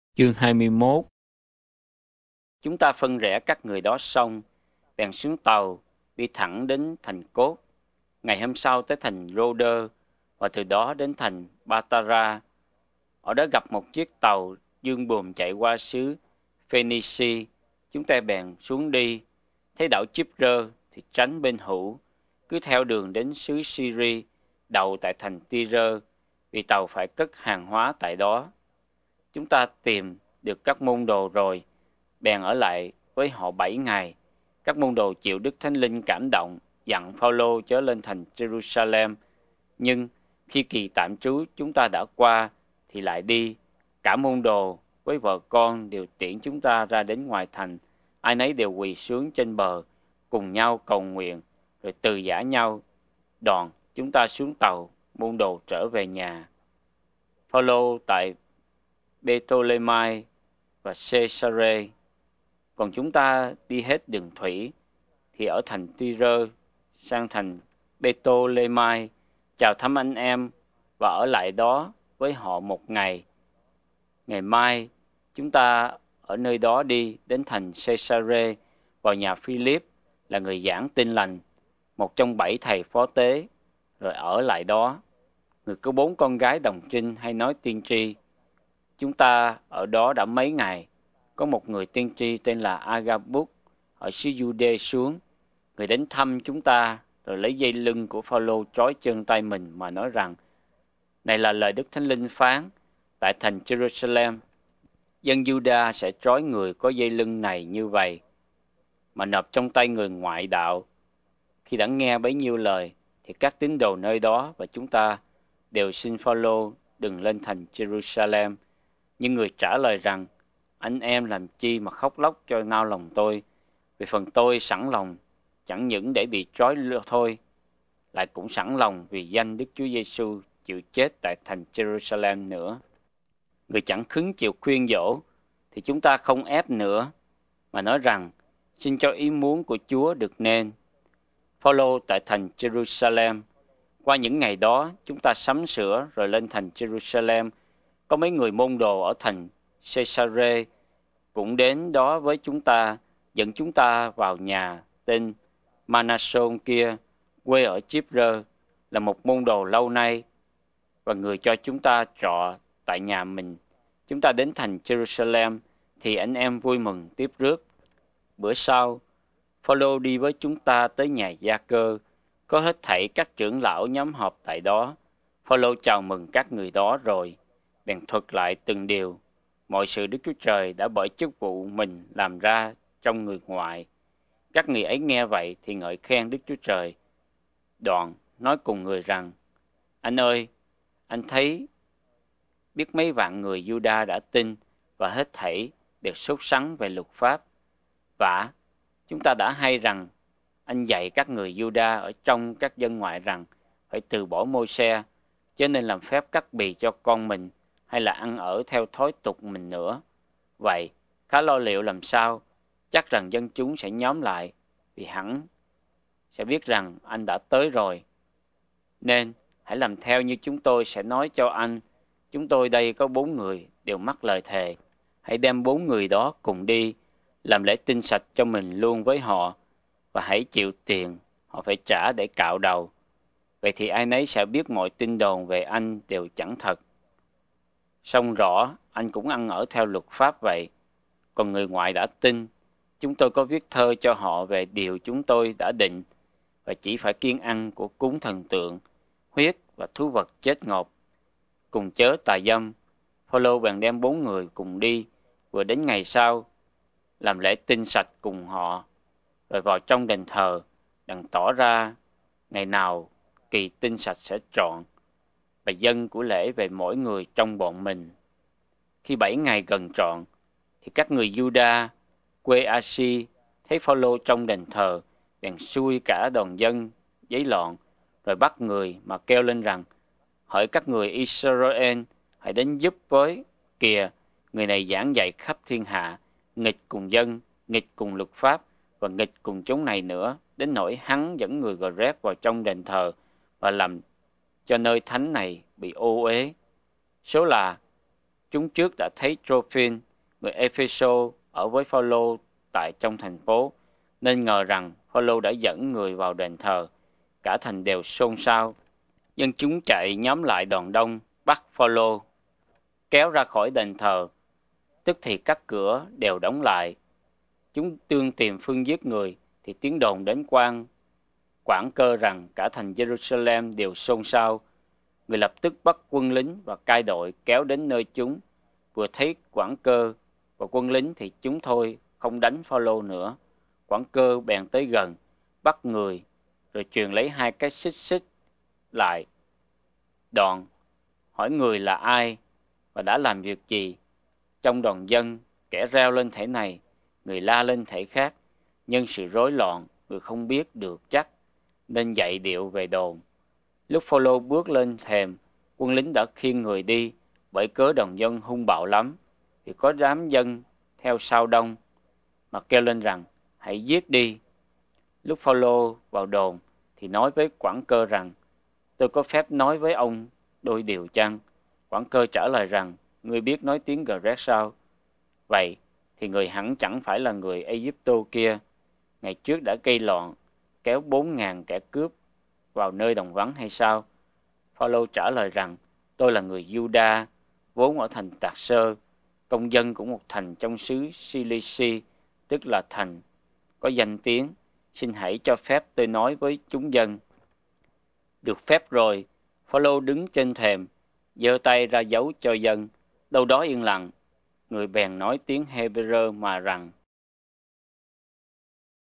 Chương 21. Chúng ta phân rẽ các người đó xong, bèn xuống tàu, đi thẳng đến thành Cốt. Ngày hôm sau tới thành Rhodes, và từ đó đến thành Patara. Ở đó gặp một chiếc tàu dương buồm chạy qua xứ Phoenicia. Chúng ta bèn xuống đi, thấy đảo Chipre thì tránh bên hữu, cứ theo đường đến xứ Syria, đậu tại thành Tyre, vì tàu phải cất hàng hóa tại đó. Chúng ta tìm được các môn đồ rồi, bèn ở lại với họ 7 ngày. Các môn đồ chịu Đức Thánh Linh cảm động, dặn Phao-lô chớ lên thành Jerusalem. Nhưng khi kỳ tạm trú chúng ta đã qua, thì lại đi. Cả môn đồ với vợ con đều tiễn chúng ta ra đến ngoài thành. Ai nấy đều quỳ xuống trên bờ, cùng nhau cầu nguyện, rồi từ giã nhau. Đoạn chúng ta xuống tàu, môn đồ trở về nhà. Phao-lô tại Ptolemy và Caesarea. Còn chúng ta đi hết đường thủy, thì ở thành Tyre sang thành Ptolemy, chào thăm anh em và ở lại đó với họ một ngày. Ngày mai chúng ta ở nơi đó đi đến thành Caesarea, vào nhà Philip là người giảng tin lành, một trong 7 thầy phó tế, rồi ở lại đó. Người có 4 con gái đồng trinh hay nói tiên tri. Chúng ta ở đó đã mấy ngày. Có một người tiên tri tên là Agabus ở xứ Jude xuống. Người đến thăm chúng ta, rồi lấy dây lưng của Phao-lô trói chân tay mình mà nói rằng: này là lời Đức Thánh Linh phán, tại thành Jerusalem, dân Juda sẽ trói người có dây lưng này như vậy, mà nộp trong tay người ngoại đạo. Khi đã nghe bấy nhiêu lời, thì các tín đồ nơi đó và chúng ta đều xin Phao-lô đừng lên thành Jerusalem. Nhưng người trả lời rằng: anh em làm chi mà khóc lóc cho nao lòng tôi, vì phần tôi sẵn lòng chẳng những để bị trói thôi, lại cũng sẵn lòng vì danh Đức Chúa Giêsu chịu chết tại thành Jerusalem nữa. Người chẳng khứng chịu khuyên dỗ, thì chúng ta không ép nữa, mà nói rằng: xin cho ý muốn của Chúa được nên. Phao-lô tại thành Jerusalem. Qua những ngày đó, chúng ta sắm sửa rồi lên thành Jerusalem. Có mấy người môn đồ ở thành Caesarea cũng đến đó với chúng ta, dẫn chúng ta vào nhà tên Manason kia, quê ở Chipre, là một môn đồ lâu nay, và người cho chúng ta trọ tại nhà mình. Chúng ta đến thành Jerusalem, thì anh em vui mừng tiếp rước. Bữa sau, Phao-lô đi với chúng ta tới nhà Gia-cơ, có hết thảy các trưởng lão nhóm họp tại đó. Phao-lô chào mừng các người đó rồi, bèn thuật lại từng điều, mọi sự Đức Chúa Trời đã bởi chức vụ mình làm ra trong người ngoại. Các người ấy nghe vậy thì ngợi khen Đức Chúa Trời. Đoạn nói cùng người rằng: anh ơi, anh thấy biết mấy vạn người Juda đã tin và hết thảy đều sốt sắng về luật pháp. Vả, chúng ta đã hay rằng anh dạy các người Juda ở trong các dân ngoại rằng phải từ bỏ Môi-se, chứ nên làm phép cắt bì cho con mình, hay là ăn ở theo thói tục mình nữa. Vậy, khá lo liệu làm sao? Chắc rằng dân chúng sẽ nhóm lại, vì hẳn sẽ biết rằng anh đã tới rồi. Nên, hãy làm theo như chúng tôi sẽ nói cho anh. Chúng tôi đây có 4 người đều mắc lời thề. Hãy đem 4 người đó cùng đi, làm lễ tinh sạch cho mình luôn với họ, và hãy chịu tiền họ phải trả để cạo đầu. Vậy thì ai nấy sẽ biết mọi tin đồn về anh đều chẳng thật. Song rõ anh cũng ăn ở theo luật pháp vậy. Còn người ngoại đã tin, chúng tôi có viết thơ cho họ về điều chúng tôi đã định, và chỉ phải kiêng ăn của cúng thần tượng, huyết và thú vật chết ngộp, cùng chớ tà dâm. Phao-lô bèn đem 4 người cùng đi, vừa đến ngày sau, làm lễ tinh sạch cùng họ, rồi vào trong đền thờ, đặng tỏ ra ngày nào kỳ tinh sạch sẽ trọn, và dâng của lễ về mỗi người trong bọn mình. Khi 7 ngày gần trọn, thì các người Juda quê Asi thấy Phao-lô trong đền thờ, bèn xui cả đoàn dân giấy loạn, rồi bắt người mà kêu lên rằng: hỡi các người Israel, hãy đến giúp với. Kìa, người này giảng dạy khắp thiên hạ, nghịch cùng dân, nghịch cùng luật pháp, và nghịch cùng chúng này nữa, đến nỗi hắn dẫn người Gờ-rép vào trong đền thờ và làm cho nơi thánh này bị ô uế. Số là Chúng trước đã thấy Trophin, người Epheso ở với Phaolô tại trong thành phố, nên ngờ rằng Phaolô đã dẫn người vào đền thờ. Cả thành đều xôn xao. Dân chúng chạy nhóm lại đoàn đông, bắt Phaolô kéo ra khỏi đền thờ. Tức thì các cửa đều đóng lại. Chúng đương tìm phương giết người, thì tiếng đồn đến Quảng Cơ rằng cả thành Jerusalem đều xôn xao. Người lập tức bắt quân lính và cai đội kéo đến nơi chúng. Vừa thấy Quảng Cơ và quân lính thì chúng thôi không đánh Phaolô nữa. Quảng Cơ bèn tới gần, bắt người, rồi truyền lấy 2 cái xích xích lại. Đoạn hỏi người là ai và đã làm việc gì. Trong đoàn dân, kẻ reo lên thể này, người la lên thể khác. Nhân sự rối loạn, người không biết được chắc, nên dạy điệu về đồn. Lúc Phaolô bước lên thềm, quân lính đã khiêng người đi, bởi cớ đoàn dân hung bạo lắm, thì có đám dân theo sau đông, mà kêu lên rằng, hãy giết đi. Lúc Phaolô vào đồn, thì nói với Quảng Cơ rằng, tôi có phép nói với ông đôi điều chăng? Quảng Cơ trả lời rằng, ngươi biết nói tiếng Grecc sao? Vậy thì người hẳn chẳng phải là người Ai-cập kia, ngày trước đã gây loạn, kéo 4.000 kẻ cướp vào nơi đồng vắng hay sao? Phaolô trả lời rằng, tôi là người Giu-đa, vốn ở thành Tạc Sơ, công dân của một thành trong xứ Cilici, tức là thành có danh tiếng. Xin hãy cho phép tôi nói với chúng dân. Được phép rồi, Phaolô đứng trên thềm, giơ tay ra dấu cho dân. Đâu đó yên lặng, người bèn nói tiếng Hebrew mà rằng,